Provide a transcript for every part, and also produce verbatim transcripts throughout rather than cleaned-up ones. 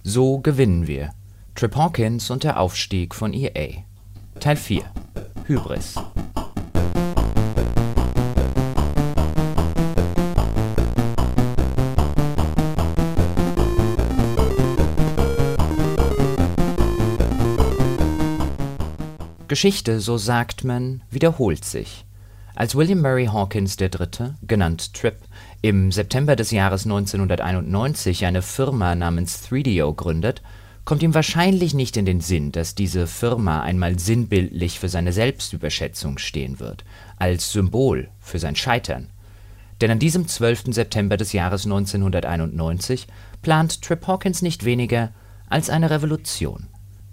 So gewinnen wir. Trip Hawkins und der Aufstieg von E A. Teil vier. Hybris. Geschichte, so sagt man, wiederholt sich. Als William Murray Hawkins der Dritte, genannt Trip, im September des Jahres neunzehnhunderteinundneunzig eine Firma namens three D O gründet, kommt ihm wahrscheinlich nicht in den Sinn, dass diese Firma einmal sinnbildlich für seine Selbstüberschätzung stehen wird, als Symbol für sein Scheitern. Denn an diesem zwölften September des Jahres neunzehnhunderteinundneunzig plant Trip Hawkins nicht weniger als eine Revolution.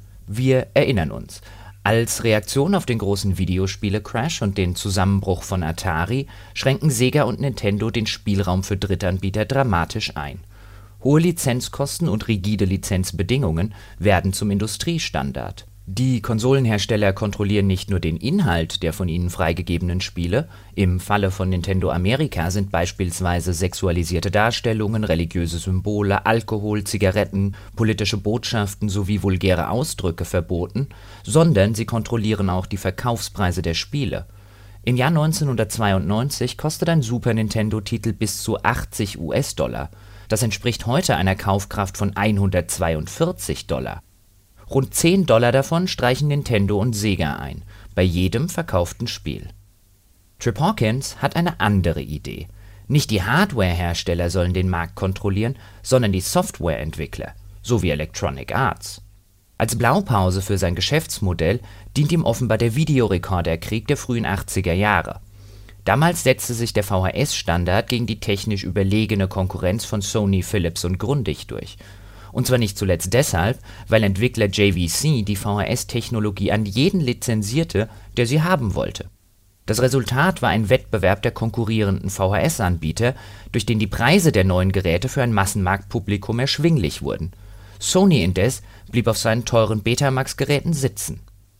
Wir erinnern uns. Als Reaktion auf den großen Videospiele-Crash und den Zusammenbruch von Atari schränken Sega und Nintendo den Spielraum für Drittanbieter dramatisch ein. Hohe Lizenzkosten und rigide Lizenzbedingungen werden zum Industriestandard. Die Konsolenhersteller kontrollieren nicht nur den Inhalt der von ihnen freigegebenen Spiele, im Falle von Nintendo Amerika sind beispielsweise sexualisierte Darstellungen, religiöse Symbole, Alkohol, Zigaretten, politische Botschaften sowie vulgäre Ausdrücke verboten, sondern sie kontrollieren auch die Verkaufspreise der Spiele. Im Jahr neunzehnhundertzweiundneunzig kostet ein Super Nintendo-Titel bis zu achtzig US-Dollar. Das entspricht heute einer Kaufkraft von hundertzweiundvierzig Dollar. Rund zehn Dollar davon streichen Nintendo und Sega ein, bei jedem verkauften Spiel. Trip Hawkins hat eine andere Idee. Nicht die Hardware-Hersteller sollen den Markt kontrollieren, sondern die Softwareentwickler, sowie Electronic Arts. Als Blaupause für sein Geschäftsmodell dient ihm offenbar der Videorekorderkrieg der frühen achtziger Jahre. Damals setzte sich der V H S-Standard gegen die technisch überlegene Konkurrenz von Sony, Philips und Grundig durch. Und zwar nicht zuletzt deshalb, weil Entwickler J V C die V H S-Technologie an jeden lizenzierte, der sie haben wollte. Das Resultat war ein Wettbewerb der konkurrierenden V H S-Anbieter, durch den die Preise der neuen Geräte für ein Massenmarktpublikum erschwinglich wurden. Sony indes blieb auf seinen teuren Betamax-Geräten sitzen.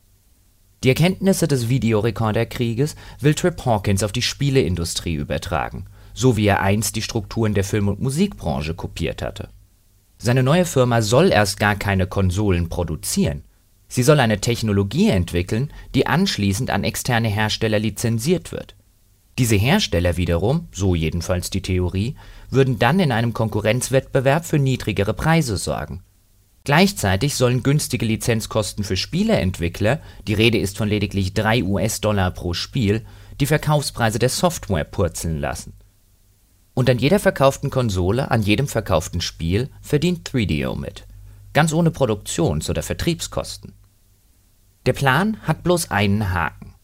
Die Erkenntnisse des Videorekorderkrieges will Trip Hawkins auf die Spieleindustrie übertragen, so wie er einst die Strukturen der Film- und Musikbranche kopiert hatte. Seine neue Firma soll erst gar keine Konsolen produzieren. Sie soll eine Technologie entwickeln, die anschließend an externe Hersteller lizenziert wird. Diese Hersteller wiederum, so jedenfalls die Theorie, würden dann in einem Konkurrenzwettbewerb für niedrigere Preise sorgen. Gleichzeitig sollen günstige Lizenzkosten für Spieleentwickler, die Rede ist von lediglich drei US-Dollar pro Spiel, die Verkaufspreise der Software purzeln lassen. Und an jeder verkauften Konsole, an jedem verkauften Spiel verdient three D O mit. Ganz ohne Produktions- oder Vertriebskosten. Der Plan hat bloß einen Haken.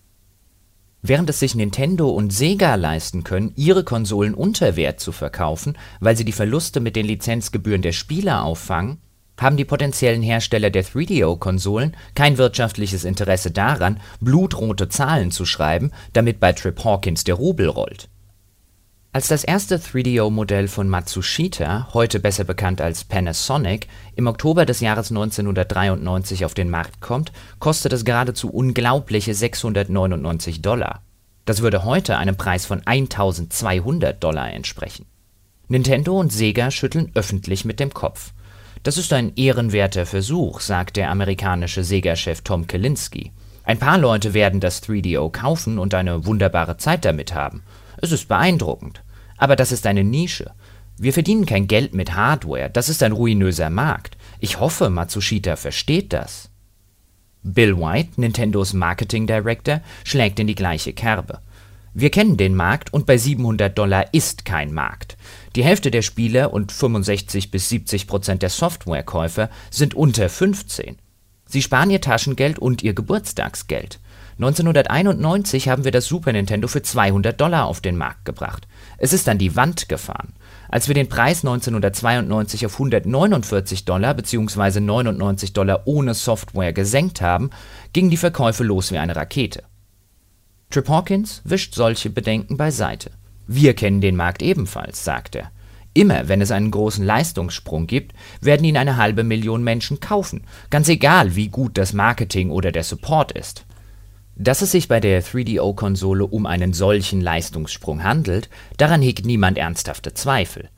Während es sich Nintendo und Sega leisten können, ihre Konsolen unter Wert zu verkaufen, weil sie die Verluste mit den Lizenzgebühren der Spieler auffangen, haben die potenziellen Hersteller der three D O-Konsolen kein wirtschaftliches Interesse daran, blutrote Zahlen zu schreiben, damit bei Trip Hawkins der Rubel rollt. Als das erste three D O-Modell von Matsushita, heute besser bekannt als Panasonic, im Oktober des Jahres neunzehnhundertdreiundneunzig auf den Markt kommt, kostet es geradezu unglaubliche sechshundertneunundneunzig Dollar. Das würde heute einem Preis von eintausendzweihundert Dollar entsprechen. Nintendo und Sega schütteln öffentlich mit dem Kopf. Das ist ein ehrenwerter Versuch, sagt der amerikanische Sega-Chef Tom Kalinske. Ein paar Leute werden das three D O kaufen und eine wunderbare Zeit damit haben. Es ist beeindruckend. Aber das ist eine Nische. Wir verdienen kein Geld mit Hardware. Das ist ein ruinöser Markt. Ich hoffe, Matsushita versteht das. Bill White, Nintendos Marketing Director, schlägt in die gleiche Kerbe. Wir kennen den Markt und bei siebenhundert Dollar ist kein Markt. Die Hälfte der Spieler und fünfundsechzig bis siebzig Prozent der Softwarekäufer sind unter fünfzehn. Sie sparen ihr Taschengeld und ihr Geburtstagsgeld. neunzehnhunderteinundneunzig haben wir das Super Nintendo für zweihundert Dollar auf den Markt gebracht. Es ist an die Wand gefahren. Als wir den Preis neunzehnhundertzweiundneunzig auf hundertneunundvierzig Dollar bzw. neunundneunzig Dollar ohne Software gesenkt haben, gingen die Verkäufe los wie eine Rakete. Trip Hawkins wischt solche Bedenken beiseite. Wir kennen den Markt ebenfalls, sagt er. Immer wenn es einen großen Leistungssprung gibt, werden ihn eine halbe Million Menschen kaufen, ganz egal wie gut das Marketing oder der Support ist. Dass es sich bei der three D O-Konsole um einen solchen Leistungssprung handelt, daran hegt niemand ernsthafte Zweifel.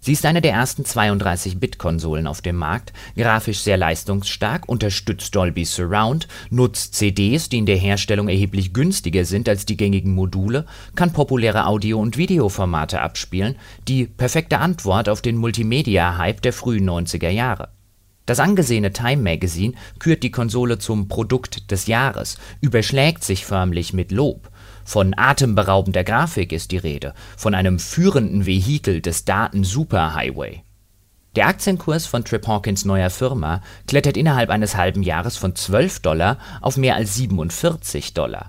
Sie ist eine der ersten zweiunddreißig-Bit-Konsolen auf dem Markt, grafisch sehr leistungsstark, unterstützt Dolby Surround, nutzt C Ds, die in der Herstellung erheblich günstiger sind als die gängigen Module, kann populäre Audio- und Videoformate abspielen, die perfekte Antwort auf den Multimedia-Hype der frühen neunziger Jahre. Das angesehene Time Magazine kürt die Konsole zum Produkt des Jahres, überschlägt sich förmlich mit Lob. Von atemberaubender Grafik ist die Rede, von einem führenden Vehikel des Daten-Superhighway. Der Aktienkurs von Trip Hawkins' neuer Firma klettert innerhalb eines halben Jahres von zwölf Dollar auf mehr als siebenundvierzig Dollar.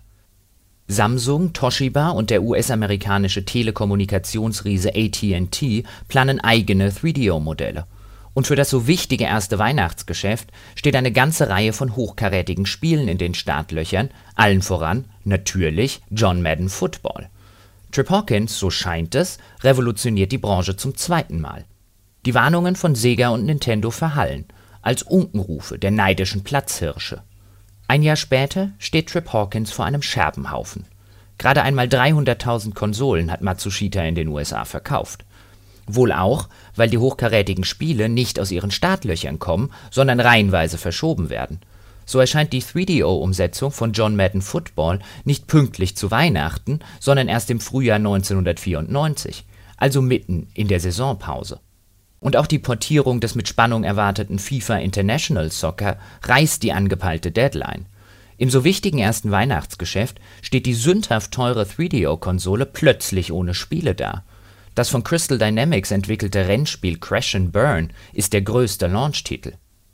Samsung, Toshiba und der U S-amerikanische Telekommunikationsriese A T and T planen eigene drei D O-Modelle. Und für das so wichtige erste Weihnachtsgeschäft steht eine ganze Reihe von hochkarätigen Spielen in den Startlöchern, allen voran natürlich John Madden Football. Trip Hawkins, so scheint es, revolutioniert die Branche zum zweiten Mal. Die Warnungen von Sega und Nintendo verhallen, als Unkenrufe der neidischen Platzhirsche. Ein Jahr später steht Trip Hawkins vor einem Scherbenhaufen. Gerade einmal dreihunderttausend Konsolen hat Matsushita in den U S A verkauft. Wohl auch, weil die hochkarätigen Spiele nicht aus ihren Startlöchern kommen, sondern reihenweise verschoben werden. So erscheint die drei D O-Umsetzung von John Madden Football nicht pünktlich zu Weihnachten, sondern erst im Frühjahr neunzehnhundertvierundneunzig, also mitten in der Saisonpause. Und auch die Portierung des mit Spannung erwarteten FIFA International Soccer reißt die angepeilte Deadline. Im so wichtigen ersten Weihnachtsgeschäft steht die sündhaft teure drei D O-Konsole plötzlich ohne Spiele da. Das von Crystal Dynamics entwickelte Rennspiel Crash and Burn ist der größte Launch-Titel.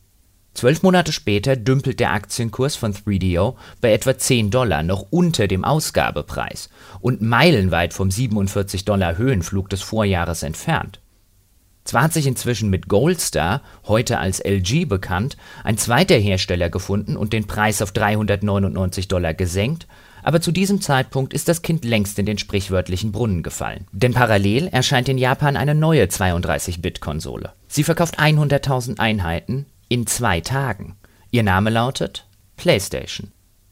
Zwölf Monate später dümpelt der Aktienkurs von drei D O bei etwa zehn Dollar, noch unter dem Ausgabepreis und meilenweit vom siebenundvierzig Dollar Höhenflug des Vorjahres entfernt. Zwar hat sich inzwischen mit Goldstar, heute als L G bekannt, ein zweiter Hersteller gefunden und den Preis auf dreihundertneunundneunzig Dollar gesenkt, aber zu diesem Zeitpunkt ist das Kind längst in den sprichwörtlichen Brunnen gefallen. Denn parallel erscheint in Japan eine neue zweiunddreißig-Bit-Konsole. Sie verkauft hunderttausend Einheiten in zwei Tagen. Ihr Name lautet PlayStation.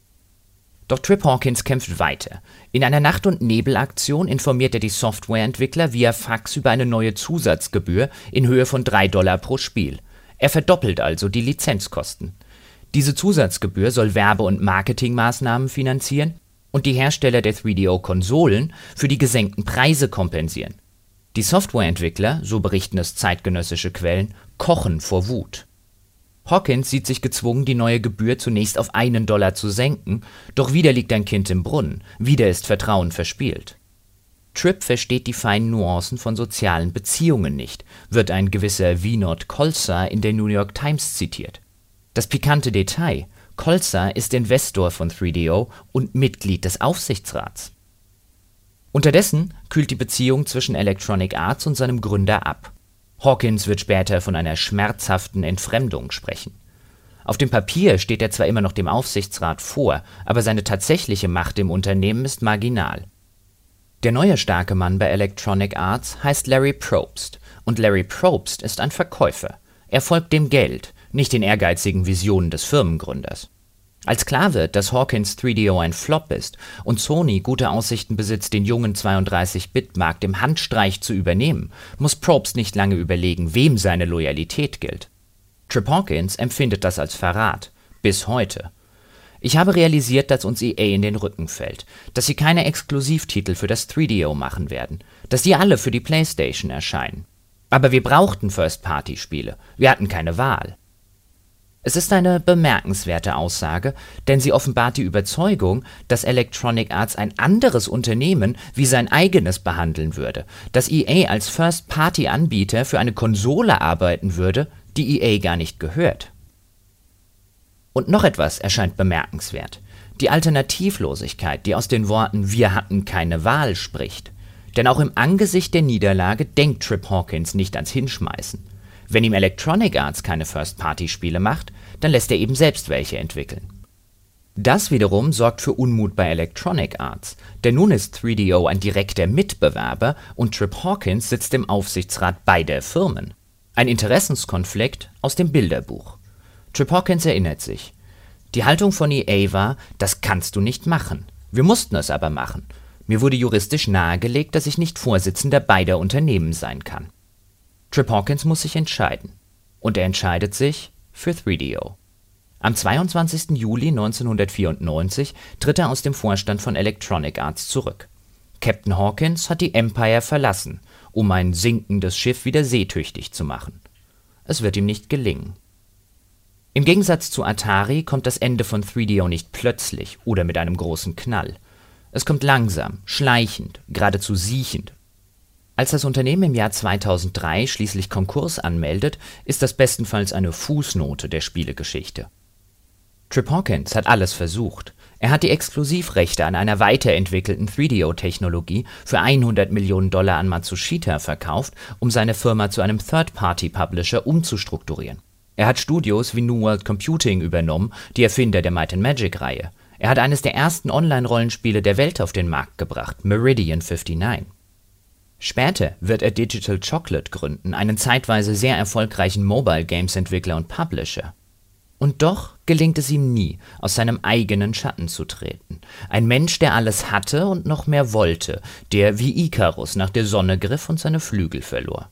Doch Trip Hawkins kämpft weiter. In einer Nacht- und Nebel-Aktion informiert er die Softwareentwickler via Fax über eine neue Zusatzgebühr in Höhe von drei Dollar pro Spiel. Er verdoppelt also die Lizenzkosten. Diese Zusatzgebühr soll Werbe- und Marketingmaßnahmen finanzieren und die Hersteller der drei D O-Konsolen für die gesenkten Preise kompensieren. Die Softwareentwickler, so berichten es zeitgenössische Quellen, kochen vor Wut. Hawkins sieht sich gezwungen, die neue Gebühr zunächst auf einen Dollar zu senken, doch wieder liegt ein Kind im Brunnen, wieder ist Vertrauen verspielt. Trip versteht die feinen Nuancen von sozialen Beziehungen nicht, wird ein gewisser Vinod Khalsa in der New York Times zitiert. Das pikante Detail: Khalsa ist Investor von drei D O und Mitglied des Aufsichtsrats. Unterdessen kühlt die Beziehung zwischen Electronic Arts und seinem Gründer ab. Hawkins wird später von einer schmerzhaften Entfremdung sprechen. Auf dem Papier steht er zwar immer noch dem Aufsichtsrat vor, aber seine tatsächliche Macht im Unternehmen ist marginal. Der neue starke Mann bei Electronic Arts heißt Larry Probst und Larry Probst ist ein Verkäufer. Er folgt dem Geld, nicht den ehrgeizigen Visionen des Firmengründers. Als klar wird, dass Hawkins drei D O ein Flop ist und Sony gute Aussichten besitzt, den jungen zweiunddreißig-Bit-Markt im Handstreich zu übernehmen, muss Probst nicht lange überlegen, wem seine Loyalität gilt. Trip Hawkins empfindet das als Verrat. Bis heute. Ich habe realisiert, dass uns E A in den Rücken fällt, dass sie keine Exklusivtitel für das drei D O machen werden, dass die alle für die PlayStation erscheinen. Aber wir brauchten First-Party-Spiele, wir hatten keine Wahl. Es ist eine bemerkenswerte Aussage, denn sie offenbart die Überzeugung, dass Electronic Arts ein anderes Unternehmen wie sein eigenes behandeln würde, dass E A als First-Party-Anbieter für eine Konsole arbeiten würde, die E A gar nicht gehört. Und noch etwas erscheint bemerkenswert: die Alternativlosigkeit, die aus den Worten „Wir hatten keine Wahl“ spricht. Denn auch im Angesicht der Niederlage denkt Trip Hawkins nicht ans Hinschmeißen. Wenn ihm Electronic Arts keine First-Party-Spiele macht, dann lässt er eben selbst welche entwickeln. Das wiederum sorgt für Unmut bei Electronic Arts, denn nun ist drei D O ein direkter Mitbewerber und Trip Hawkins sitzt im Aufsichtsrat beider Firmen. Ein Interessenskonflikt aus dem Bilderbuch. Trip Hawkins erinnert sich: Die Haltung von E A war, das kannst du nicht machen. Wir mussten es aber machen. Mir wurde juristisch nahegelegt, dass ich nicht Vorsitzender beider Unternehmen sein kann. Trip Hawkins muss sich entscheiden. Und er entscheidet sich für drei D O. Am zweiundzwanzigsten Juli neunzehnhundertvierundneunzig tritt er aus dem Vorstand von Electronic Arts zurück. Captain Hawkins hat die Empire verlassen, um ein sinkendes Schiff wieder seetüchtig zu machen. Es wird ihm nicht gelingen. Im Gegensatz zu Atari kommt das Ende von drei D O nicht plötzlich oder mit einem großen Knall. Es kommt langsam, schleichend, geradezu siechend. Als das Unternehmen im Jahr zweitausenddrei schließlich Konkurs anmeldet, ist das bestenfalls eine Fußnote der Spielegeschichte. Trip Hawkins hat alles versucht. Er hat die Exklusivrechte an einer weiterentwickelten drei D O-Technologie für hundert Millionen Dollar an Matsushita verkauft, um seine Firma zu einem Third-Party-Publisher umzustrukturieren. Er hat Studios wie New World Computing übernommen, die Erfinder der Might and Magic-Reihe. Er hat eines der ersten Online-Rollenspiele der Welt auf den Markt gebracht, Meridian neunundfünfzig. Später wird er Digital Chocolate gründen, einen zeitweise sehr erfolgreichen Mobile-Games-Entwickler und Publisher. Und doch gelingt es ihm nie, aus seinem eigenen Schatten zu treten. Ein Mensch, der alles hatte und noch mehr wollte, der wie Ikarus nach der Sonne griff und seine Flügel verlor.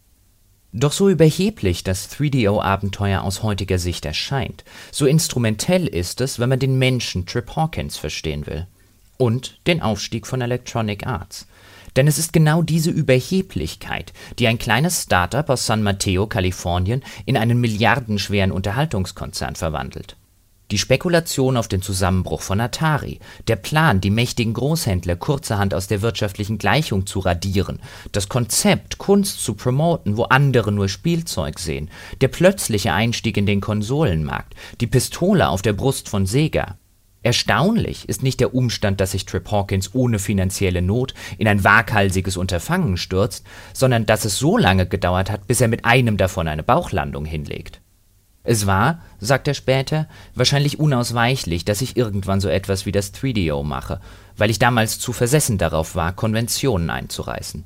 Doch so überheblich das drei D O-Abenteuer aus heutiger Sicht erscheint, so instrumentell ist es, wenn man den Menschen Trip Hawkins verstehen will. Und den Aufstieg von Electronic Arts. Denn es ist genau diese Überheblichkeit, die ein kleines Start-up aus San Mateo, Kalifornien, in einen milliardenschweren Unterhaltungskonzern verwandelt. Die Spekulation auf den Zusammenbruch von Atari, der Plan, die mächtigen Großhändler kurzerhand aus der wirtschaftlichen Gleichung zu radieren, das Konzept, Kunst zu promoten, wo andere nur Spielzeug sehen, der plötzliche Einstieg in den Konsolenmarkt, die Pistole auf der Brust von Sega. Erstaunlich ist nicht der Umstand, dass sich Trip Hawkins ohne finanzielle Not in ein waghalsiges Unterfangen stürzt, sondern dass es so lange gedauert hat, bis er mit einem davon eine Bauchlandung hinlegt. Es war, sagt er später, wahrscheinlich unausweichlich, dass ich irgendwann so etwas wie das drei D O mache, weil ich damals zu versessen darauf war, Konventionen einzureißen.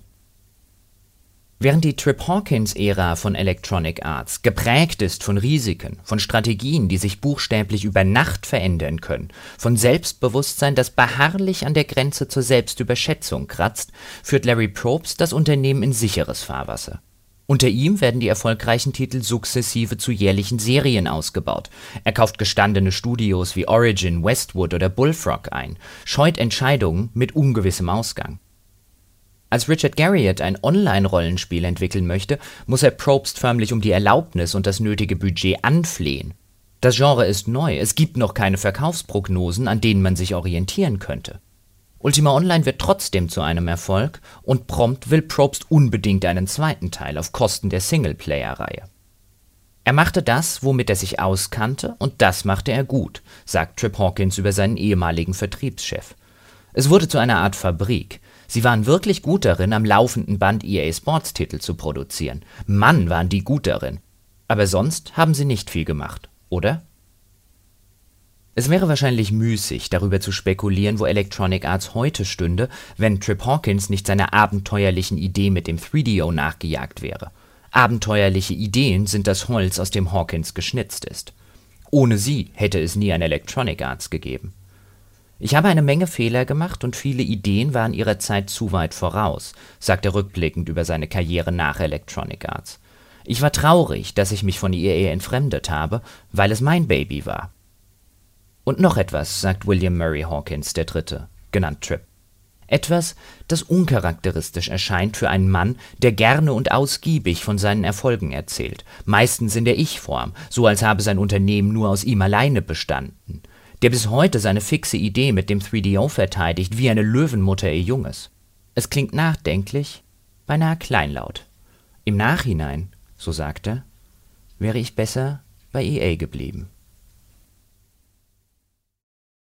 Während die Trip Hawkins-Ära von Electronic Arts geprägt ist von Risiken, von Strategien, die sich buchstäblich über Nacht verändern können, von Selbstbewusstsein, das beharrlich an der Grenze zur Selbstüberschätzung kratzt, führt Larry Probst das Unternehmen in sicheres Fahrwasser. Unter ihm werden die erfolgreichen Titel sukzessive zu jährlichen Serien ausgebaut. Er kauft gestandene Studios wie Origin, Westwood oder Bullfrog ein, scheut Entscheidungen mit ungewissem Ausgang. Als Richard Garriott ein Online-Rollenspiel entwickeln möchte, muss er Probst förmlich um die Erlaubnis und das nötige Budget anflehen. Das Genre ist neu, es gibt noch keine Verkaufsprognosen, an denen man sich orientieren könnte. Ultima Online wird trotzdem zu einem Erfolg und prompt will Probst unbedingt einen zweiten Teil auf Kosten der Singleplayer-Reihe. Er machte das, womit er sich auskannte, und das machte er gut, sagt Trip Hawkins über seinen ehemaligen Vertriebschef. Es wurde zu einer Art Fabrik. Sie waren wirklich gut darin, am laufenden Band E A Sports-Titel zu produzieren. Mann, waren die gut darin. Aber sonst haben sie nicht viel gemacht, oder? Es wäre wahrscheinlich müßig, darüber zu spekulieren, wo Electronic Arts heute stünde, wenn Trip Hawkins nicht seiner abenteuerlichen Idee mit dem drei D O nachgejagt wäre. Abenteuerliche Ideen sind das Holz, aus dem Hawkins geschnitzt ist. Ohne sie hätte es nie ein Electronic Arts gegeben. Ich habe eine Menge Fehler gemacht und viele Ideen waren ihrer Zeit zu weit voraus, sagt er rückblickend über seine Karriere nach Electronic Arts. Ich war traurig, dass ich mich von E A entfremdet habe, weil es mein Baby war. Und noch etwas, sagt William Murray Hawkins der Dritte, genannt Trip. Etwas, das uncharakteristisch erscheint für einen Mann, der gerne und ausgiebig von seinen Erfolgen erzählt, meistens in der Ich-Form, so als habe sein Unternehmen nur aus ihm alleine bestanden. Der bis heute seine fixe Idee mit dem drei D O verteidigt, wie eine Löwenmutter ihr Junges. Es klingt nachdenklich, beinahe kleinlaut. Im Nachhinein, so sagt er, wäre ich besser bei E A geblieben.